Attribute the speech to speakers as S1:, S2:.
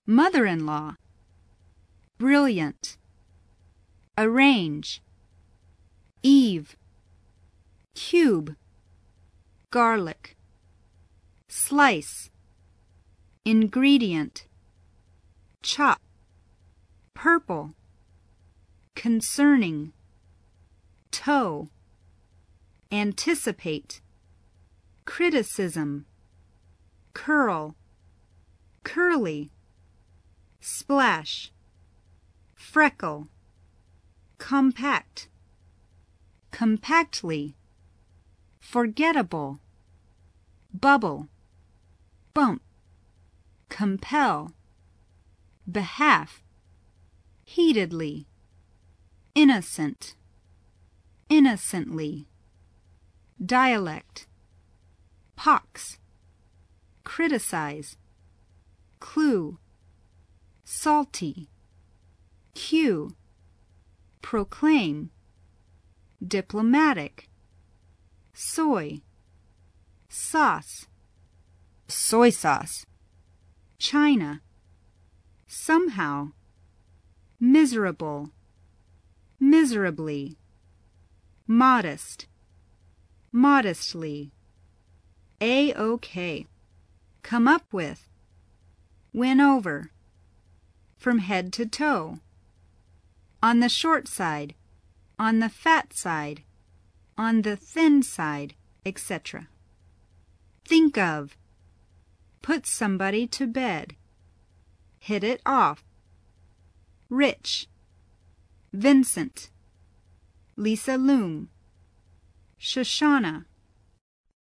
S1: mother-in-law, brilliant, arrange, Eve, cube, garlic, slice, ingredient, chop, purple, concerning, toe, anticipate, criticism, curl, curly, splash, freckle, compact, compactly, forgettable, bubble, bump, compel, behalf, heatedly, innocent, innocently, dialect, pox, criticize, clue, salty, cue, proclaim, diplomatic, soy, sauce, soy sauce, China, somehow, miserable, miserably, modest, modestly, A-OK, come up with, win over, from head to toe, on the short side, on the fat side, on the thin side, etc. Think of, put somebody to bed, hit it off, rich, Vincent, Lisa Loom, Shoshana,